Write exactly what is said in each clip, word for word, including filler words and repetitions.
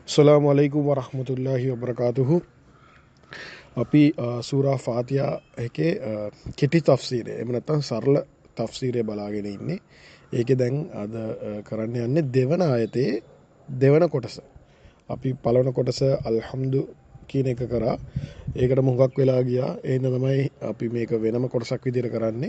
अस्सलामु अलैकुम वरहमतुल्लाहि वबरकातुहु. අපි සූරා ෆාතිහා එකේ කෙටි තෆ්සීරය එහෙම නැත්නම් සරල තෆ්සීරය බලාගෙන ඉන්නේ. ඒකේ දැන් අද කරන්න යන්නේ දෙවන ආයතේ දෙවන කොටස. අපි පළවෙනි කොටස අල්හම්දු කියන එක කරා. ඒකට මුගක් වෙලා ගියා. එහෙනම් තමයි අපි මේක වෙනම කොටසක් විදිහට කරන්නේ.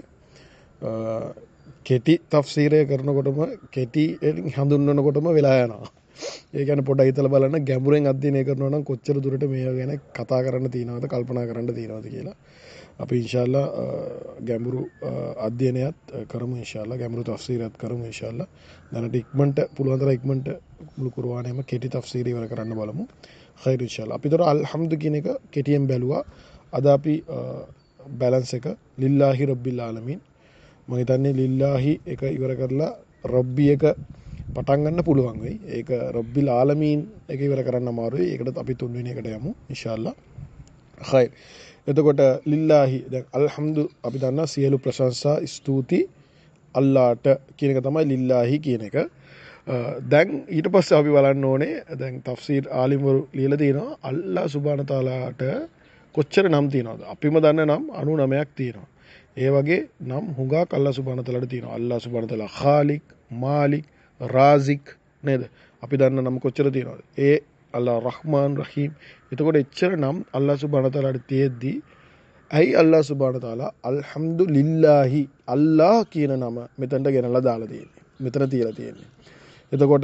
කෙටි තෆ්සීරය කරනකොටම කෙටි හඳුන්වනකොටම වෙලා යනවා. ඒ කියන්නේ පොඩ්ඩක් හිතලා බලන්න ගැඹුරෙන් අධ්‍යයනය කරනවා නම් කොච්චර දුරට මේවා ගැන කතා කරන්න තියෙනවද කල්පනා කරන්න තියෙනවද කියලා. අපි ඉන්ෂාල්ලා ගැඹුරු අධ්‍යයනයත් කරමු ඉන්ෂාල්ලා ගැඹුරු තෆ්සීරයත් කරමු ඉන්ෂාල්ලා. දැනට ඉක්මනට පුළුවන් තරම් ඉක්මනට මුළු කුර්ආනයම කෙටි තෆ්සීරය ඉවර කරන්න බලමු. خير ඉන්ෂාල්ලා. අපි තොර අල්හම්දු කියන එක කෙටියෙන් බැලුවා. අද අපි බැලන්ස් එක ලිල්ලාහි රබ්බිල් ආලමීන්. මම හිතන්නේ ලිල්ලාහි එක ඉවර කරලා රබ්බි එක පටන් ගන්න පුළුවන් වෙයි. ඒක රබ්බිල් ආලමීන් එක ඉවර කරන්න අමාරුයි. ඒකට අපි තුන්වෙනි එකට යමු ඉන්ෂාල්ලා. خير. එතකොට ලිල්ලාහි දැන් අල්හම්දු අපි දන්නා සියලු ප්‍රශංසා ස්තුති අල්ලාහට කියන එක තමයි ලිල්ලාහි කියන එක. දැන් ඊට පස්සේ අපි බලන්න ඕනේ දැන් තෆ්සීර් ආලිම්වරු ලියලා තියෙනවා අල්ලාහ් සුබ්හාන තාලාට කොච්චර නම් තියෙනවද? අපිම දන්න නම් අනූනවයක් තියෙනවා. ඒ වගේ නම් හුඟක් අල්ලාහ් සුබ්හාන තාලාට තියෙනවා. අල්ලාහ් සුබ්හාන තාලා ખાලික්, මාලික්, රාසික් නේද? අපි දන්න නම් කොච්චර තියෙනවද? ඒ අල්ලාහ් රහ්මාන් රහීම්. එතකොට එච්චර නම් අල්ලාහ් සුබ්හානහු තාලාට තියෙද්දි ඇයි අල්ලාහ් සුබ්හානහු තාලා අල්හම්දුලිල්ලාහි අල්ලාහ් කියන නම මෙතනට ගෙනලා දාලා තියෙන්නේ. මෙතන තියලා තියෙන්නේ. එතකොට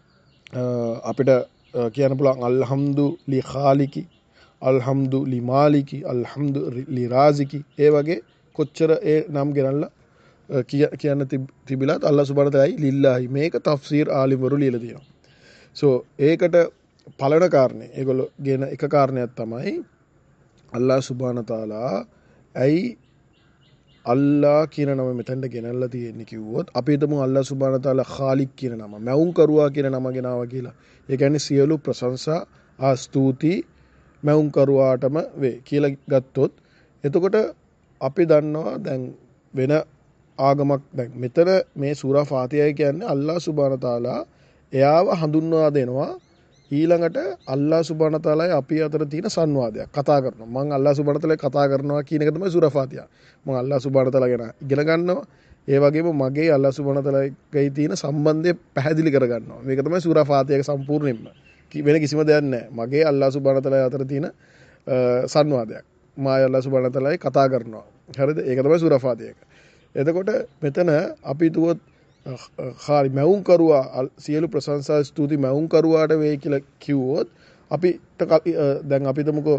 අපිට කියන්න පුළුවන් අල්හම්දු ලි ખાලිකි, අල්හම්දු ලි මාලිකි, අල්හම්දු ලි රාසිකි. ඒ වගේ කොච්චර ඒ නම් ගෙනල්ලා කියන්න තිබිලත් අල්ලාහ් සුබ්හානහු තාලායි ලිල්ලාහි මේක තෆ්සීර් ආලිම්වරු ලියලා තියෙනවා. සෝ ඒකට පළවෙනි කාරණේ ඒගොල්ලෝ ගෙන එක කාරණයක් තමයි අල්ලාහ් සුබ්හානහු තාලා ඇයි අල්ලාහ් කියන නම මෙතනට ගෙනල්ලා තියෙන්නේ කිව්වොත් අපි හිතමු අල්ලාහ් සුබ්හානහු තාලා ખાලික් කියන නම මැවුම් කරුවා කියන නම ගෙනාවා කියලා. ඒ කියන්නේ සියලු ප්‍රශංසා ආ ස්තුති මැවුම් කරුවාටම වේ කියලා ගත්තොත් එතකොට අපි දන්නවා දැන් වෙන ආගමක් දැන් මෙතන මේ සූරා ෆාතිහා කියන්නේ අල්ලාහ් සුබ්හානහු තාලා එයාව හඳුන්වා දෙනවා ඊළඟට අල්ලාහ් සුබ්හානහු තාලායි අපි අතර තියෙන සංවාදයක් කතා කරනවා. මම අල්ලාහ් සුබ්හානහු තාලායි කතා කරනවා කියන එක තමයි සූරා ෆාතිහා. මම අල්ලාහ් සුබ්හානහු තාලා ගැන ඉගෙන ගන්නවා. ඒ වගේම මගේ අල්ලාහ් සුබ්හානහු තාලායි තියෙන සම්බන්ධය පැහැදිලි කර ගන්නවා. මේක තමයි සූරා ෆාතිහාගේ සම්පූර්ණයෙන්ම. වෙන කිසිම දෙයක් නැහැ. මගේ අල්ලාහ් සුබ්හානහු තාලායි අතර තියෙන සංවාදයක්. මා අල්ලාහ් සුබ්හානහු තාලායි කතා කරනවා. හරිද? ඒක තමයි සූරා ෆාතිහා එක. එතකොට මෙතන අපි දුවොත් ખાලි මැවුම් කරුවා සියලු ප්‍රශංසා ස්තුති මැවුම් කරුවාට වේ කියලා කිව්වොත් අපි දැන් අපි හිතමුකෝ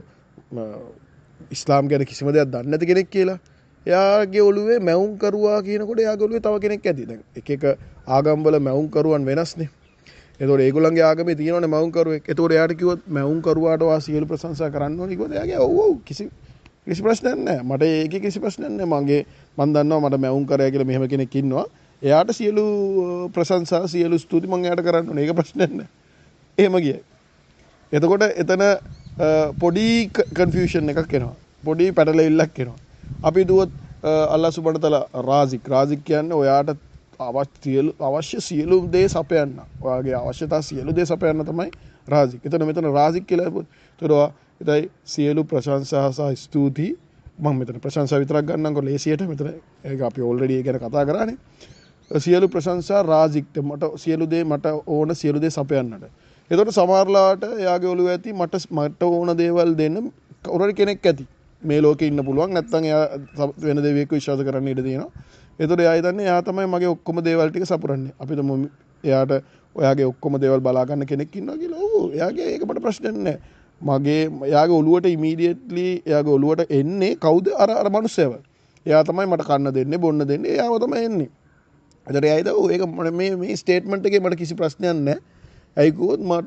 ඉස්ලාම් ගැන කිසිම දෙයක් දන්නේ නැති කෙනෙක් කියලා. එයාගේ ඔළුවේ මැවුම් කරුවා කියනකොට එයාගේ ඔළුවේ තව කෙනෙක් ඇති. දැන් එක එක ආගම් වල මැවුම් කරුවන් වෙනස්නේ. එතකොට ඒගොල්ලන්ගේ ආගමේ තියෙනවනේ මැවුම් කරුවෙක්. එතකොට එයාට කිව්වොත් මැවුම් කරුවාට වා සියලු ප්‍රශංසා කරන්න ඕනේ කිව්වොත් එයාගේ ඔව් ඔව් කිසි කිසි ප්‍රශ්නයක් නැහැ. මට ඒකේ කිසි ප්‍රශ්නයක් නැහැ. මගේ මම දන්නවා මට මැවුම් කරයා කියලා මෙහෙම කෙනෙක් ඉන්නවා. එයාට සියලු ප්‍රශංසා සියලු ස්තුති මම එයාට කරන්න ඕනේ. ඒක ප්‍රශ්නයක් නැහැ. එහෙම ගියයි. එතකොට එතන පොඩි කන්ෆියුෂන් එකක් එනවා. පොඩි පැටලෙවිල්ලක් එනවා. අපි දුවොත් අල්ලාහ් සුබ්හානහු තාලා රාසික්. රාසික් කියන්නේ ඔයාට අවශ්‍ය අවශ්‍ය සියලු දේ සපයන්න. ඔයාගේ අවශ්‍යතා සියලු දේ සපයන්න තමයි රාසික්. එතන මෙතන රාසික් කියලා හිතුවා. ඒතයි සියලු ප්‍රශංසා සහ ස්තුති මම මෙතන ප්‍රශංසා විතරක් ගන්නම්කො ලේසියට මෙතන ඒක අපි ඕල්රෙඩි ඒ ගැන කතා කරානේ. සියලු ප්‍රශංසා රාසික්ට මට සියලු දේ මට ඕන සියලු දේ සපයන්නට. එතකොට සමහරලාට එයාගේ ඔළුව ඇති මට මට ඕන දේවල් දෙන්න කවුරු කෙනෙක් ඇති. මේ ලෝකේ ඉන්න පුළුවන් නැත්නම් එයා වෙන දෙවියෙක් විශ්වාස කරන්න ඉඩ තියෙනවා. එතකොට එයා හිතන්නේ එයා තමයි මගේ ඔක්කොම දේවල් ටික සපුරන්නේ. අපි තමු එයාට ඔයාගේ ඔක්කොම දේවල් බලා ගන්න කෙනෙක් ඉන්නවා කියලා. ඔව් එයාගේ ඒක මට ප්‍රශ්නයක් නැහැ. මගේ එයාගේ ඔළුවට ඉමීඩියට්ලි එයාගේ ඔළුවට එන්නේ කවුද? අර අර මිනිස්සයව. එයා තමයි මට කන්න දෙන්නේ බොන්න දෙන්නේ. එයාව තමයි එන්නේ. එතකොට එයා හිතුවා ඒක මේ මේ ස්ටේට්මන්ට් එකේ මට කිසි ප්‍රශ්නයක් නැහැ. ඇයි කිව්වොත් මට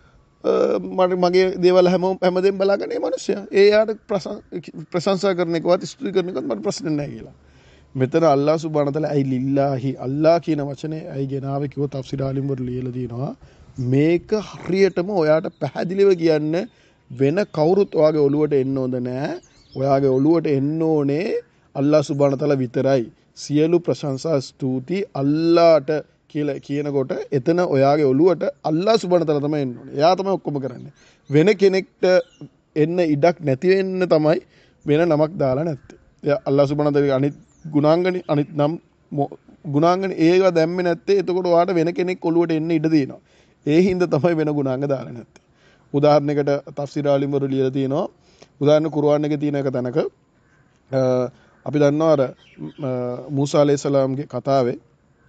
මට මගේ දේවල් හැම හැමදේම බලාගන්න මේ මිනිස්සයා. ඒ යාට ප්‍රශංසා කරන එකවත් ස්තුති කරන එකවත් මට ප්‍රශ්න නැහැ කියලා. මෙතන අල්ලාහ් සුබ්හානහු තාලා ඇයි ලිල්ලාහි අල්ලාහ් කියන වචනේ ඇයි ගෙනාවේ කිව්වොත් තෆ්සීර් ආලිම් වල ලියලා තියෙනවා. මේක හරියටම ඔයාට පැහැදිලිව කියන්න වෙන කවුරුත් ඔයාගේ ඔළුවට එන්න ඕන නැහැ. ඔයාගේ ඔළුවට එන්න ඕනේ අල්ලාහ් සුබ්හානහු තාලා විතරයි. සියලු ප්‍රශංසා ස්තුති අල්ලාහට කියලා කියනකොට එතන ඔයාගේ ඔළුවට අල්ලාහ් සුබ්හානහු තාලා තමයි එන්න ඕනේ. එයා තමයි ඔක්කොම කරන්නේ. වෙන කෙනෙක්ට එන්න ඉඩක් නැති වෙන්න තමයි වෙන නමක් දාලා නැත්තේ. එයා අල්ලාහ් සුබ්හානහු තාලා අනිත් ගුණාංගනේ අනිත් නම් ගුණාංගනේ ඒවා දැම්මේ නැත්තේ එතකොට ඔයාට වෙන කෙනෙක් ඔළුවට එන්න ඉඩ දෙනවා. ඒ හින්දා තමයි වෙන ගුණාංග දාලා නැත්තේ. උදාහරණයකට තෆ්සීර් ආලිම් වරු ලියලා තියෙනවා. උදාහරණ කුර්ආන් එකේ තියෙන එක තැනක අපි දන්නවා අර මූසා අලයිහිස්සලාම්ගේ කතාවේ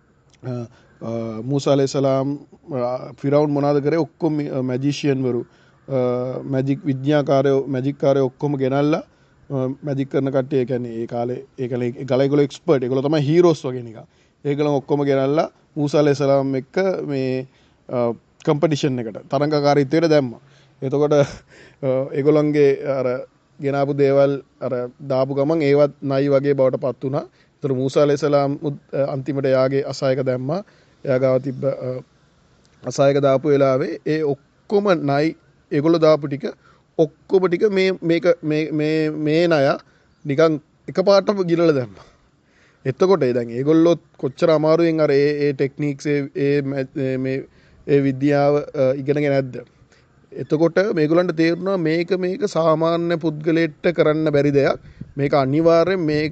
මූසා අලයිහිස්සලාම් ෆිරාවුන් මොනවාද කරේ ඔක්කොම මැජිෂියන් වරු මැජික් විද්‍යාකාරයෝ මැජික් කාරයෝ ඔක්කොම ගෙනල්ලා මැජික් කරන කට්ටිය කියන්නේ ඒ කාලේ ඒකලේ ගලයිගොල්ලෝ එක්ස්පර්ට් ඒගොල්ලෝ තමයි හීරෝස් වගේ නිකන්. ඒගොල්ලෝ ඔක්කොම ගෙනල්ලා මූසා අලයිහිස්සලාම් එක්ක මේ කම්පිටිෂන් එකට තරංගකාරීත්වයට දැම්මා. එතකොට ඒගොල්ලන්ගේ අර ගෙනාපු දේවල් අර දාපු ගමන් ඒවත් නයි වගේ බවට පත් වුණා. ඒතර මූසා අලයිහිස්සලාම් අන්තිමට යාගේ අසායක දැම්මා. එයා ගාව තිබ්බ අසායක දාපු වෙලාවේ ඒ ඔක්කොම නයි ඒගොල්ලෝ දාපු ටික ඔක්කොම ටික මේ මේක මේ මේ මේ ණය නිකන් එකපාරටම ගිරලා දැම්මා. එතකොට දැන් ඒගොල්ලෝ කොච්චර අමාරුවෙන් අර ඒ ඒ ටෙක්නික්ස් ඒ මේ ඒ විද්‍යාව ඉගෙනගෙන නැද්ද? එතකොට මේගොල්ලන්ට තේරුණා මේක මේක සාමාන්‍ය පුද්ගලයෙක්ට කරන්න බැරි දෙයක්. මේක අනිවාර්යෙන් මේක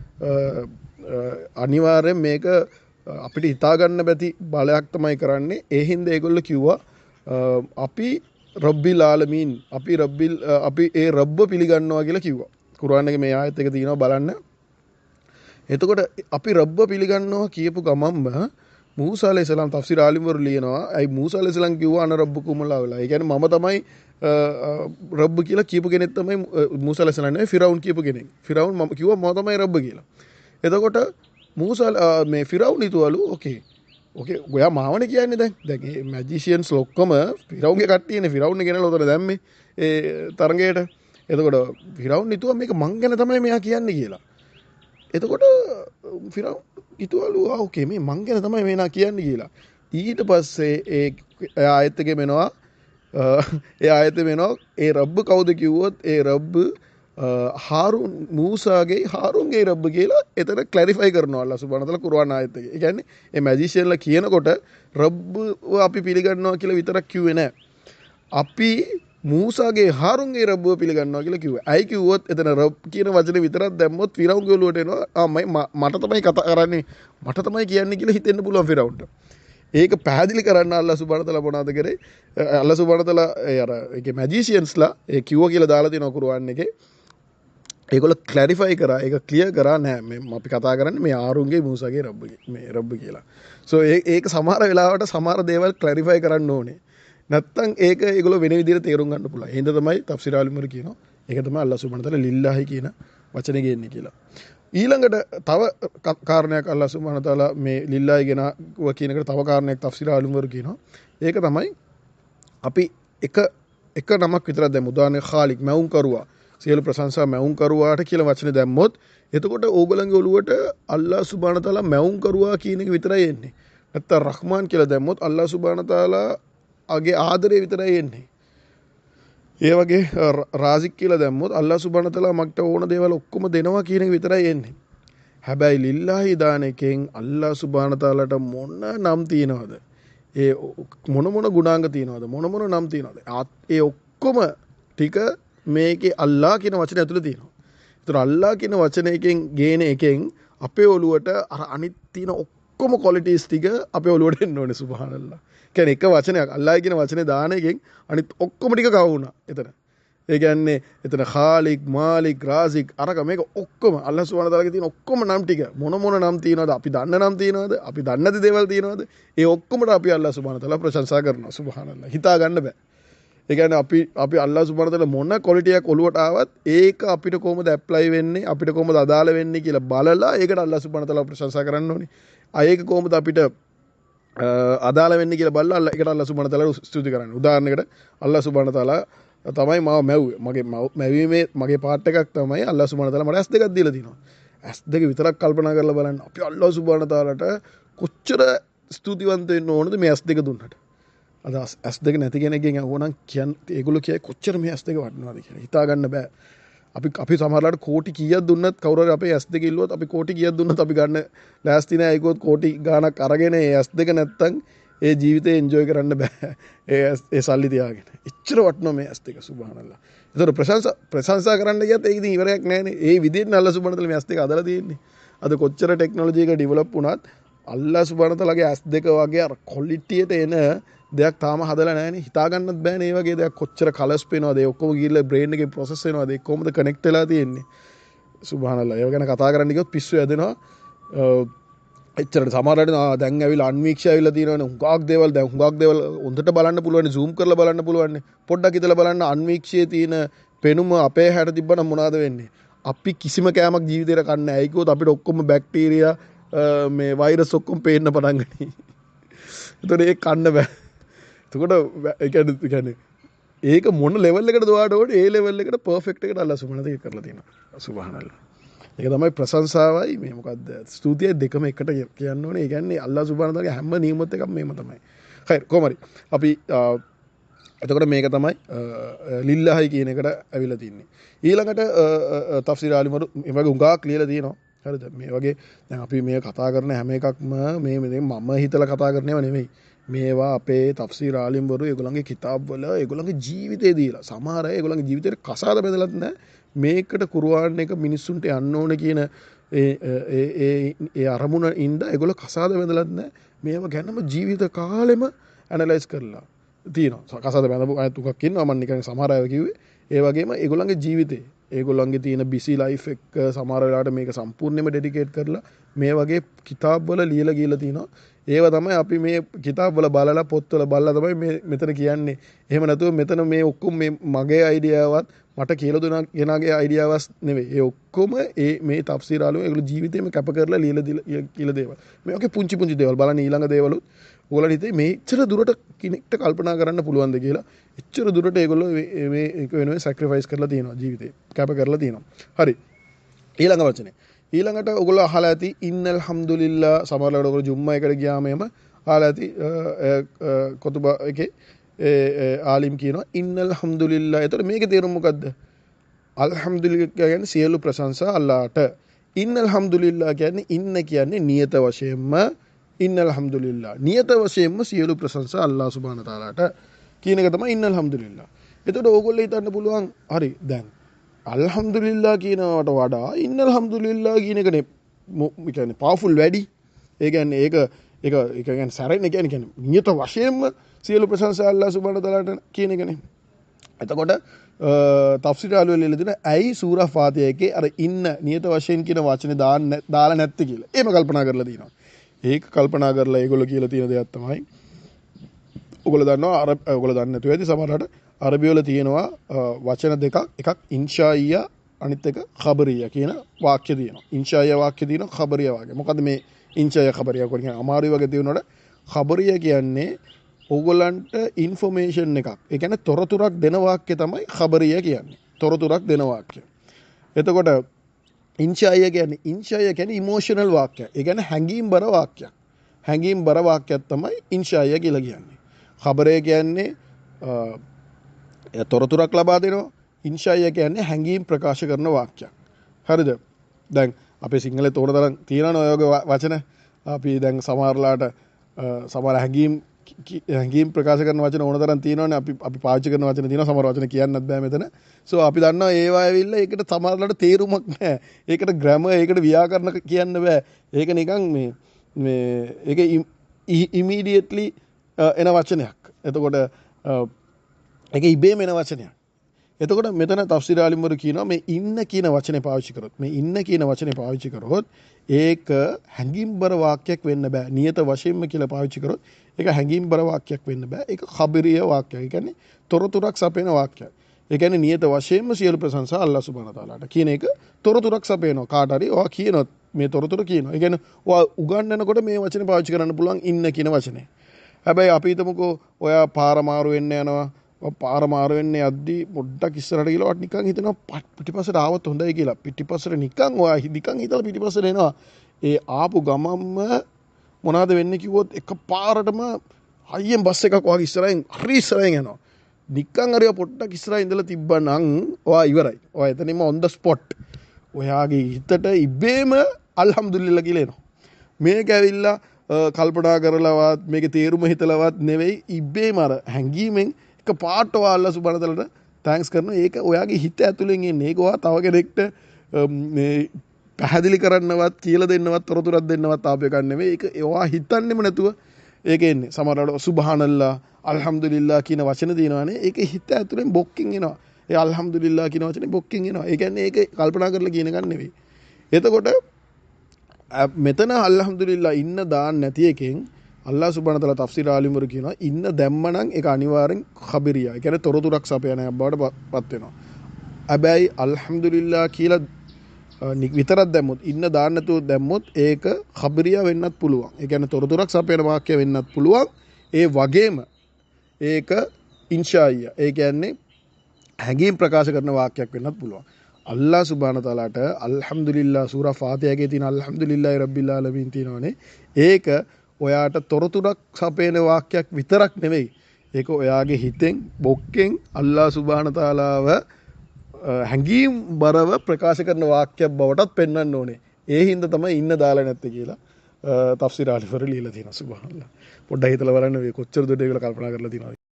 අනිවාර්යෙන් මේක අපිට හිතා ගන්න බැති බලයක් තමයි කරන්නේ. ඒ හින්දා ඒගොල්ලෝ කිව්වා අපි රබ්බිල් ආලමීන් අපි රබ්බිල් අපි ඒ රබ්බ පිළිගන්නවා කියලා කිව්වා. කුර්ආන් එකේ මේ ආයත් එක තියෙනවා බලන්න. එතකොට අපි රබ්බ පිළිගන්නවා කියපු ගමන්ම මූසා අලයිහිස්සලාම් තෆ්සීර් ආලිම් වරු ලියනවා අයි මූසා අලයිහිස්සලාම් කිව්වා අන රබ්බුකුමුල්ලා වලා. ඒ කියන්නේ මම තමයි රබ්බ් කියලා කියපු කෙනෙක් තමයි මූසා අලයිහිස්සලාම් නෙවෙයි ෆිරාවුන් කියපු කෙනෙක්. ෆිරාවුන් මම කිව්වා මම තමයි රබ්බ් කියලා. එතකොට මූසා මේ ෆිරාවුන් හිතුවලු ඕකේ ඕකේ ඔයා මාවනේ කියන්නේ දැන් දැන් මේ මැජිෂියන්ස් ඔක්කොම ෆිරාවුන්ගේ කට්ටියනේ ෆිරාවුන් ගෙනලා උතන දැම්මේ ඒ තරඟයට. එතකොට ෆිරාවුන් හිතුවා මේක මං ගැන තමයි මෙයා කියන්නේ කියලා. එතකොට ෆිරාවුන් හිතුවලු ආ ඕකේ මේ මං ගැන තමයි මේනා කියන්නේ කියලා. ඊට පස්සේ ඒ ආයත් එකේ මෙනවා ඒ ආයත් එකේ මෙනවා ඒ රබ්බ් කවුද කිව්වොත් ඒ රබ්බ් හාරුන් මූසාගේ හාරුන්ගේ රබ්බ් කියලා එතන ක්ලැරිෆයි කරනවා අල්ලාහ් සුබ්හානහු තාලා කුර්ආන් ආයත් එකේ. ඒ කියන්නේ මේ මැජිෂියන්ලා කියනකොට රබ්බ් අපි පිළිගන්නවා කියලා විතරක් කිව්වේ නෑ. අපි මූසාගේ හාරුන්ගේ රබ්බව පිළිගන්නවා කියලා කිව්වා. අයි කිව්වොත් එතන රබ් කියන වචනේ විතරක් දැම්මොත් ෆිරාවුන්ගේ ඔළුවට එනවා. ආ මට තමයි කතා කරන්නේ මට තමයි කියන්නේ කියලා හිතෙන්න පුළුවන් ෆිරාවුන්ට. ඒක පැහැදිලි කරන්න අල්ලාහ් සුබ්හානහු තාලා මොනවද කරේ? අල්ලාහ් සුබ්හානහු තාලා ඒ අර ඒකේ මැජිෂියන්ස්ලා ඒ කිව්වා කියලා දාලා තියෙනවා කුර්ආන් එකේ. ඒගොල්ලෝ ක්ලැරිෆයි කරා ඒක ක්ලියර් කරා නෑ මේ අපි කතා කරන්නේ මේ ආරුන්ගේ මූසාගේ රබ්බගේ මේ රබ්බ කියලා. සෝ ඒක සමහර වෙලාවට සමහර දේවල් ක්ලැරිෆයි කරන්න ඕනේ. නැත්තම් ඒක ඒගොල්ලෝ වෙන විදිහට තේරුම් ගන්න පුළුවන්. ඒ හින්දා තමයි තෆ්සීර් ආලිම් වල කියනවා. ඒක තමයි අල්ලාහ් සුබ්හානහු තාලා ලිල්ලාහි කියන වචනේ ගේන්නේ කියලා. ඊළඟට තව කාරණයක් අල්ලාහ් සුබ්හානහු තාලා මේ ලිල්ලාහි කියන කියන එකට තව කාරණයක් තෆ්සීර් ආලිම් වල කියනවා. ඒක තමයි අපි එක එක නමක් විතරක් දැම්මු. උදාහරණයක් ખાලික් මැවුම් කරුවා. සියලු ප්‍රශංසා මැවුම් කරුවාට කියලා වචනේ දැම්මොත් එතකොට ඕගොල්ලන්ගේ ඔළුවට අල්ලාහ් සුබ්හානහු තාලා මැවුම් කරුවා කියන එක විතරයි එන්නේ. නැත්තම් රහ්මාන් කියලා දැම්මොත් අල්ලාහ් සුබ්හානහු තාලා අගේ ආදරේ විතරයි එන්නේ. ඒ වගේ රාසික් කියලා දැම්මොත් අල්ලාහ් සුබ්හානහු තාලා මට ඕන දේවල් ඔක්කොම දෙනවා කියන එක විතරයි එන්නේ. හැබැයි ලිල්ලාහි දාන එකෙන් අල්ලාහ් සුබ්හානහු තාලාට මොන නම් තියනවද? ඒ මොන මොන ගුණාංග තියනවද? මොන මොන නම් තියනවද? ඒ ඔක්කොම ටික මේකේ අල්ලාහ් කියන වචනේ ඇතුළේ තියෙනවා. ඒතර අල්ලාහ් කියන වචනයකින් ගේන එකෙන් අපේ ඔළුවට අර අනිත් තියෙන ඔක්කොම ක්වොලිටිස් ටික අපේ ඔළුවට එන්න ඕනේ සුබ්හානල්ලාහ්. කියන්නේ එක වචනයක් අල්ලාහ් කියන වචනේ දාන එකෙන් අනිත් ඔක්කොම ටික කව වුණා එතන. ඒ කියන්නේ එතන ખાලික් මාලික් රාසික් අරක මේක ඔක්කොම අල්ලාහ් සුබ්හානහු තාලාගේ තියෙන ඔක්කොම නම් ටික මොන මොන නම් තියෙනවද? අපි දන්න නම් තියෙනවද? අපි දන්නේ නැති දේවල් තියෙනවද? ඒ ඔක්කොමට අපි අල්ලාහ් සුබ්හානහු තාලා ප්‍රශංසා කරනවා සුබ්හානල්ලාහ්. හිතා ගන්න බෑ. ඒ කියන්නේ අපි අපි අල්ලාහ් සුබ්හානහු තාලා මොන ක්වොලිටියක් ඔලුවට ආවත් ඒක අපිට කොහොමද ඇප්ලයි වෙන්නේ? අපිට කොහොමද අදාළ වෙන්නේ කියලා බලලා ඒකට අල්ලාහ් සුබ්හානහු තාලා ප්‍රශංසා කරන්න ඕනේ. ආ ඒක කොහොමද අපිට අදාළ වෙන්නේ කියලා බලලා අල්ලාහ් ඒකට අල්ලාහ් සුබ්හානහු තාලා ස්තුති කරන්නේ. උදාහරණයකට අල්ලාහ් සුබ්හානහු තාලා තමයි මාව මැව්වේ. මගේ මැවීමේ මගේ පාර්ට් එකක් තමයි අල්ලාහ් සුබ්හානහු තාලා මට ඇස් දෙකක් දීලා තිනවා. ඇස් දෙක විතරක් කල්පනා කරලා බලන්න. අපි අල්ලාහ් සුබ්හානහු තාලාට කොච්චර ස්තුතිවන්ත වෙන්න ඕනද මේ ඇස් දෙක දුන්නට. අද ඇස් දෙක නැති කෙනෙක්ගෙන් අහුවනම් කියන් ඒගොල්ලෝ කියයි කොච්චර මේ ඇස් දෙක වටිනවද කියලා. හිතා ගන්න බෑ. අපි අපි සමහරලාට කෝටි කීයක් දුන්නත් කවුරු හරි අපේ ඇස් දෙක ඉල්ලුවොත් අපි කෝටි කීයක් දුන්නත් අපි ගන්න ලෑස්ති නෑ ඒකෝත් කෝටි ගාණක් අරගෙන ඒ ඇස් දෙක නැත්තම් ඒ ජීවිතේ එන්ජොයි කරන්න බෑ ඒ ඒ සල්ලි තියාගෙන. එච්චර වටනවා මේ ඇස් දෙක සුබ්හානල්ලා. ඒතර ප්‍රශංසා ප්‍රශංසා කරන්න ගියත් ඒක ඉතින් ඉවරයක් නෑනේ. ඒ විදිහට අල්ලා සුබ්හානල්ලා මේ ඇස් දෙක හදලා තියෙන්නේ. අද කොච්චර ටෙක්නොලොජි එක ඩෙවලොප් වුණත් අල්ලා සුබ්හානල්ලාගේ ඇස් දෙක වගේ අර ක්වොලිටියට එන දෙයක් තාම හදලා නැහැනේ. හිතා ගන්නත් බෑනේ මේ වගේ දෙයක් කොච්චර කලර්ස් පේනවද ඒ ඔක්කොම ගිහිල්ලා බ්‍රේන් එකේ ප්‍රොසෙස් වෙනවද ඒ කොහොමද කනෙක්ට් වෙලා තියෙන්නේ. සුබ්හානල්ලා. ඒව ගැන කතා කරන්න ගියොත් පිස්සු හැදෙනවා. එච්චරට සමහරවිට දැන් ඇවිල්ලා අන්වීක්ෂය ඇවිල්ලා තියෙනවනේ හුඟක් දේවල් දැන් හුඟක් දේවල් හොඳට බලන්න පුළුවන් zoom කරලා බලන්න පුළුවන් පොඩ්ඩක් හිතලා බලන්න අන්වීක්ෂයේ තියෙන පෙනුම අපේ හැට තිබ්බනම් මොනවද වෙන්නේ අපි කිසිම කෑමක් ජීවිතේට කන්නේ නැහැ ඒකෝත් අපිට ඔක්කොම බැක්ටීරියා මේ වෛරස් ඔක්කොම පේන්න පටන් ගනී. ඒතකොට ඒක කන්න බෑ. එතකොට ඒ කියන්නේ ඒක මොන ලෙවල් එකකටද ඔයාට ඕනේ ඒ ලෙවල් එකට පර්ෆෙක්ට් එකට අල්ලා සුබහානල්ලා ඒක කරලා තියෙනවා. සුබහානල්ලා. ඒක තමයි ප්‍රශංසාවයි මේ මොකද්ද ස්තුතියයි දෙකම එකට කියන්න ඕනේ. ඒ කියන්නේ අල්ලාහ් සුබ්හානහු හැම නියමත් එකක් මේම තමයි. හරි කොහමද අපි එතකොට මේක තමයි ලිල්ලාහයි කියන එකට ඇවිල්ලා තින්නේ. ඊළඟට තෆ්සීර් ආලිමරු මේ වගේ උඟාක් ලියලා තියෙනවා. හරිද? මේ වගේ දැන් අපි මේ කතා කරන හැම එකක්ම මේ මේ මම හිතලා කතා කරනේව නෙමෙයි. මේවා අපේ තෆ්සීර් ආලිම්වරු ඒගොල්ලන්ගේ කිතාබ් වල ඒගොල්ලන්ගේ ජීවිතේ දීලා සමහර අය ඒගොල්ලන්ගේ ජීවිතේට කසාද බෙදලත් නැහැ. මේකට කුර්ආන් එක මිනිස්සුන්ට යන්න ඕන කියන ඒ ඒ ඒ අරමුණ ඉඳ ඒගොල්ලෝ කසාද බැඳලත් නැහැ. මේවා ගැනම ජීවිත කාලෙම ඇනලයිස් කරලා තියෙනවා. කසාද බැඳපු අය තුකක් ඉන්නවා මම නිකන් සමහර අය කිව්වේ. ඒ වගේම ඒගොල්ලන්ගේ ජීවිතේ ඒගොල්ලන්ගේ තියෙන බිසි ලයිෆ් එක සමහර වෙලාවට මේක සම්පූර්ණයෙන්ම ඩෙඩිකේට් කරලා මේ වගේ කිතාබ් වල ලියලා ගිහලා තිනවා. ඒව තමයි අපි මේ කිතාබ් වල බලලා පොත් වල බලලා තමයි මේ මෙතන කියන්නේ. එහෙම නැතුව මෙතන මේ ඔක්කොම මේ මගේ අයිඩියාවත් මට කියලා දුනා කෙනාගේ අයිඩියාවස් නෙවෙයි. ඒ ඔක්කොම ඒ මේ තෆ්සීර් ආලෝ ඒගොල්ලෝ ජීවිතේම කැප කරලා ලියලා කියලා දේවල්. මේ වගේ පුංචි පුංචි දේවල් බලන්න ඊළඟ දේවලුත් ඔයගොල්ලෝ හිතේ මේච්චර දුරට කෙනෙක්ට කල්පනා කරන්න පුළුවන්ද කියලා. එච්චර දුරට ඒගොල්ලෝ මේ එක වෙනුවෙන් සැක්‍රිෆයිස් කරලා තියෙනවා ජීවිතේ. කැප කරලා තියෙනවා. හරි. ඊළඟ වචනේ. ඊළඟට ඔයගොල්ලෝ අහලා ඇති ඉන්නල් හම්දුලිල්ලා සමහරවිට ඔයගොල්ලෝ ජුම්මා එකට ගියාම එම අහලා ඇති කොතුබා එකේ ඒ ආලිම් කියනවා ඉන්නල් හම්දුලිල්ලා. ඒතර මේකේ තේරුම මොකද්ද? අල්හම්දුලිල්ලා කියන්නේ සියලු ප්‍රශංසා අල්ලාහට. ඉන්නල් හම්දුලිල්ලා කියන්නේ ඉන්න කියන්නේ නියත වශයෙන්ම ඉන්නල් හම්දුලිල්ලා. නියත වශයෙන්ම සියලු ප්‍රශංසා අල්ලාහ් සුබ්හානහු තාලාට කියන එක තමයි ඉන්නල් හම්දුලිල්ලා. එතකොට ඕගොල්ලෝ හිතන්න පුළුවන් හරි දැන් අල්හම්දුලිල්ලා කියනවට වඩා ඉන්නල් හම්දුලිල්ලා කියන එකනේ මේ කියන්නේ පවර්ෆුල් වැඩි. ඒ කියන්නේ ඒක ඒක ඒක කියන්නේ සැරෙන්නේ කියන්නේ කියන්නේ නියත වශයෙන්ම සියලු ප්‍රශංසා අල්ලාහ් සුබ්හානහු තාලාට කියන එකනේ. එතකොට තෆ්සීර් ආලුවල ලියලා තියෙන ඇයි සූරා ෆාතිහා එකේ අර ඉන්න නියත වශයෙන් කියන වචනේ දාන්න දාලා නැත්තේ කියලා. එහෙම කල්පනා කරලා තියෙනවා. ඒක කල්පනා කරලා ඒගොල්ලෝ කියලා තියෙන දෙයක් තමයි. ඔයගොල්ලෝ දන්නවා අර ඔයගොල්ලෝ දන්නේ නැතුව ඇති සමහරවිට අරබි වල තියෙනවා වචන දෙකක්. එකක් ඉන්ෂායියා අනිත් එක ඛබරියා කියන වාක්‍ය තියෙනවා. ඉන්ෂායියා වාක්‍ය තියෙනවා ඛබරියා වාක්‍ය. මොකද්ද මේ ඉන්ෂායියා ඛබරියා කියන්නේ අමාරු වගේ තියෙනවනේ. ඛබරියා කියන්නේ ඕගොල්ලන්ට ඉන්ෆර්මේෂන් එකක්. ඒ කියන්නේ තොරතුරක් දෙන වාක්‍ය තමයි ඛබරියා කියන්නේ. තොරතුරක් දෙන වාක්‍ය. එතකොට ඉන්ෂායියා කියන්නේ ඉන්ෂායියා කියන්නේ ඉමෝෂනල් වාක්‍යයක්. ඒ කියන්නේ හැඟීම් බර වාක්‍යයක්. හැඟීම් බර වාක්‍යයක් තමයි ඉන්ෂායියා කියලා කියන්නේ. ඛබරේ කියන්නේ තොරතුරක් ලබා දෙනවා. ඉන්ෂායියා කියන්නේ හැඟීම් ප්‍රකාශ කරන වාක්‍යයක්. හරිද? දැන් අපේ සිංහලේ තෝරන තරම් තියෙනවනේ ඔය වගේ වචන. අපි දැන් සමහරලාට සමහර හැඟීම් හැඟීම් ප්‍රකාශ කරන වචන ඕන තරම් තියෙනවනේ. අපි අපි පාවිච්චි කරන වචන තියෙනවා. සමහර වචන කියන්නත් බෑ මෙතන. සෝ අපි දන්නවා ඒවා ඇවිල්ලා ඒකට සමහරලාට තේරුමක් නැහැ. ඒකට ග්‍රැමර් ඒකට ව්‍යාකරණ කියන්න බෑ. ඒක නිකන් මේ මේ ඒක ඉමීඩියට්ලි එන වචනයක්. එතකොට ඒක ඉබේම එන වචනයක්. එතකොට මෙතන තෆ්සීර් ආලිම්වරු කියනවා මේ ඉන්න කියන වචනේ පාවිච්චි කරොත් මේ ඉන්න කියන වචනේ පාවිච්චි කරොත් ඒක හැඟීම්බර වාක්‍යයක් වෙන්න බෑ. නියත වශයෙන්ම කියලා පාවිච්චි කරොත් ඒක හැඟීම්බර වාක්‍යයක් වෙන්න බෑ. ඒක ඛබරිය වාක්‍යයක්. ඒ කියන්නේ තොරතුරක් සපයන වාක්‍යයක්. ඒ කියන්නේ නියත වශයෙන්ම සියලු ප්‍රශංසා අල්ලාහ් සුබ්හානහු තාලාට කියන එක තොරතුරක් සපයනවා. කාට හරි ඔයා කියනොත් මේ තොරතුර කියනවා. ඒ කියන්නේ ඔයා උගන්වනකොට මේ වචනේ පාවිච්චි කරන්න පුළුවන් ඉන්න කියන වචනේ. හැබැයි අපි හිතමුකෝ ඔයා පාර මාරු වෙන්න යනවා. පාර මාරු වෙන්නේ යද්දි පොඩ්ඩක් ඉස්සරහට ගිහලා වට නිකන් හිතනවා පිටිපස්සට ආවොත් හොඳයි කියලා. පිටිපස්සට නිකන් ඔයා නිකන් හිතලා පිටිපස්සට එනවා. ඒ ආපු ගමම්ම මොනවද වෙන්නේ කිව්වොත් එක පාරටම හයියෙන් බස් එකක් ඔයාගේ ඉස්සරහින් හරි ඉස්සරහින් යනවා. නිකන් හරි පොට්ටක් ඉස්සරහා ඉඳලා තිබ්බනම් ඔයා ඉවරයි. ඔයා එතනින්ම on the spot. ඔයාගේ හිතට ඉබේම අල්හම්දුලිල්ලා කියලා එනවා. මේක ඇවිල්ලා කල්පනා කරලවත් මේකේ තේරුම හිතලවත් නෙවෙයි ඉබේම අර හැංගීමෙන් එක පාට ඔයා අල්ලා සුබ්හානහු තාලාට තෑන්ක්ස් කරනවා. ඒක ඔයාගේ හිත ඇතුලෙන් එන්නේ. ඒක ඔයා තව කෙනෙක්ට මේ පැහැදිලි කරන්නවත් කියලා දෙන්නවත් තොරතුරක් දෙන්නවත් ආපු එකක් නෙවෙයි. ඒක ඔයා හිතන්නෙම නැතුව ඒක එන්නේ. සමහරවිට සුබ්හානල්ලා අල්හම්දුලිල්ලා කියන වචන දිනවනේ. ඒක හිත ඇතුලෙන් බොක්කින් එනවා. ඒ අල්හම්දුලිල්ලා කියන වචනේ බොක්කින් එනවා. ඒ කියන්නේ ඒක කල්පනා කරලා කියන එකක් නෙවෙයි. එතකොට මෙතන අල්හම්දුලිල්ලා ඉන්න දාන්න නැති එකෙන් අල්ලාහ් සුබ්හානහු තාලා තෆ්සීර් ආලිම්වර කියනවා ඉන්න දැම්මනම් ඒක අනිවාර්යෙන් ඛබරියා. ඒ කියන්නේ තොරතුරක් සපයන බවට පත් වෙනවා. හැබැයි අල්හම්දුලිල්ලා කියලා විතරක් දැම්මොත් ඉන්න දාන්න නැතුව දැම්මොත් ඒක ඛබරියා වෙන්නත් පුළුවන්. ඒ කියන්නේ තොරතුරක් සපයන වාක්‍ය වෙන්නත් පුළුවන්. ඒ වගේම ඒක ඉන්ෂායියා. ඒ කියන්නේ හැඟීම් ප්‍රකාශ කරන වාක්‍යයක් වෙන්නත් පුළුවන්. අල්ලාහ් සුබ්හානහු තාලාට අල්හම්දුලිල්ලා සූරා ෆාතිහාගේ තියෙන අල්හම්දුලිල්ලාහි රබ්බිල් ආලමීන් තියෙනවානේ. ඒක ඔයාට තොරතුරක් සපයන වාක්‍යයක් විතරක් නෙවෙයි. ඒක ඔයාගේ හිතෙන් බොක්කෙන් අල්ලාහ් සුබ්හානහු තාලාව හැඟීම් බරව ප්‍රකාශ කරන වාක්‍යයක් බවටත් පෙන්වන්න ඕනේ. ඒ හින්දා තමයි ඉන්න දාලා නැත්තේ කියලා තෆ්සීර් ආලිෆර් ලියලා තියෙනවා. සුබ්හානල්ලාහ්. පොඩ්ඩක් හිතලා බලන්න මේ කොච්චර දුරට ඒගොල්ලෝ කල්පනා කරලා තියෙනවද